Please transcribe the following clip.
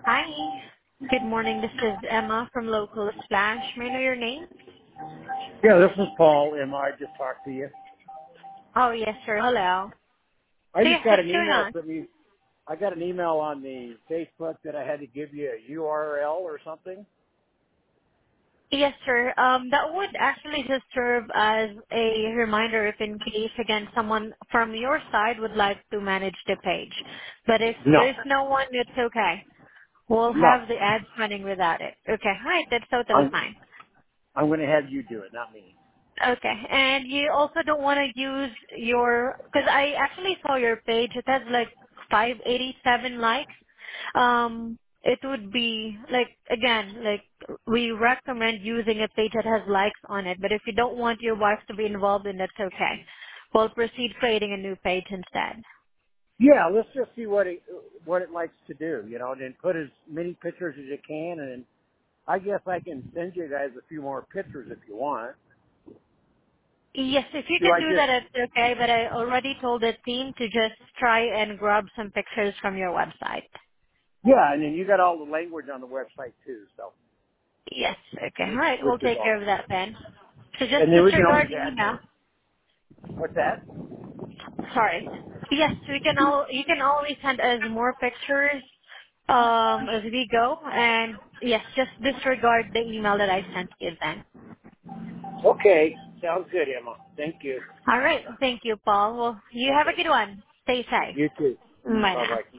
Hi. Good morning. This is Emma from Local Splash. May I know your name? Yeah, this is Paul. I just talked to you. Oh, yes, sir. Hello. I So, just yes, got what's an going email on? from you. I got an email on the Facebook that I had to give you a URL or something. Yes, sir. That would actually just serve as a reminder if in case, again, someone from your side would like to manage the page. But if No, there's no one, it's okay. We'll no. have the ads running without it. Okay. All right. That's totally I'm fine. I'm going to have you do it, not me. Okay. And you also don't want to use your, because I actually saw your page. It has like 587 likes. It would be like, again, like we recommend using a page that has likes on it. But if you don't want your wife to be involved, then that's okay. We'll proceed creating a new page instead. Yeah, let's just see what it likes to do, and then put as many pictures as you can, and I guess I can send you guys a few more pictures if you want. Yes, if you Do can I do just? that, it's okay. But I already told the team to just try and grab some pictures from your website. Yeah, and then you got all the language on the website too, so Yes. Okay. All which right. which We'll is take care of awesome. that then. So just And then we can always disregard the add email. more. What's that? Sorry. Yes, we can all. You can always send us more pictures as we go, and yes, just disregard the email that I sent you then. Okay, sounds good, Emma. Thank you. All right. Thank you, Paul. Well, you have a Okay. good one. Stay safe. You too. Bye Bye now. bye.